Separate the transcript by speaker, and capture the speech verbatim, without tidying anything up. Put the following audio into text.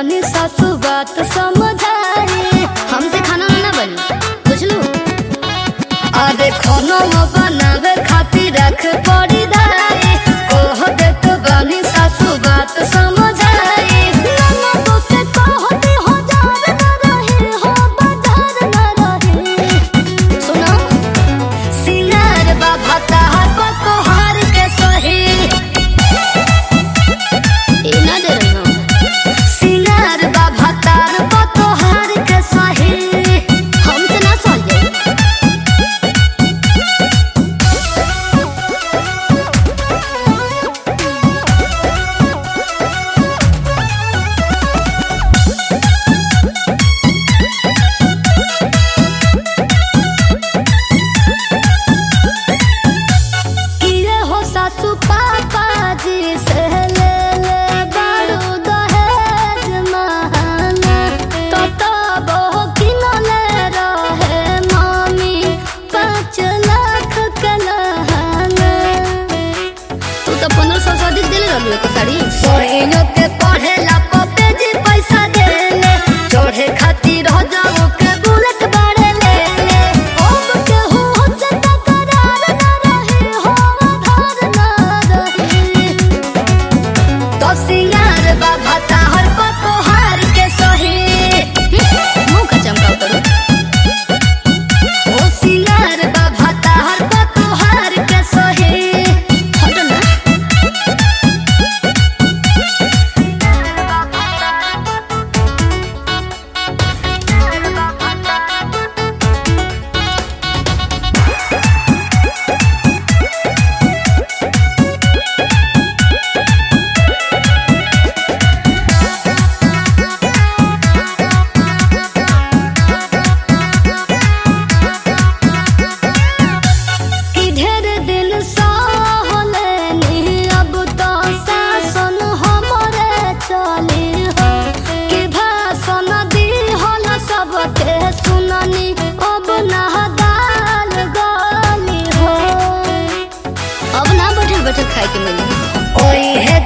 Speaker 1: बानी सासू बात समझाई, हमसे खाना ना बनी बुझ लो। अरे खाना बनावे खातिर रख पड़ी दाई, कह दे तो बानी सासू बात समझाई। नाना तो से कहते हो जार ना रहे हो बाजार ना रहे। सुनो सिंगार बाबा तार को तोहार के सही ए ना दे रही हूँ। सिंगार बाबा तार को तोहार के सही हमसे ना सह जाए। किए हो सासू पापा जी से ले ले बड़ू दहेज महाना, तो तब हो किनले रहे मम्मी पाँच लाख के लहाना। तू तो पंद्रह सौ से अधिक दिले रहलू एको साड़ी। सोइनो के पढ़े ला पप्पे जी पैसा देले, चढ़े खातिर हो जाओ के बुलेट बाड़े ले ले। अब के हो से तकरार ना रहे हो आधार ना रहे। तो सिंगार बाबा ताहर को तोहार के सही मुँह का चमकाओ करो। ओ सिंगार बाबा ताहर को तोहार के सही हटो ना। कि ढेर दिन सहलेनी अब तो शासन हमरे चली हो, कि भाषण दी हल सबके सुननी अब ना दाल गली हो। अब ना बैठल बैठल खाए के मिली ओही है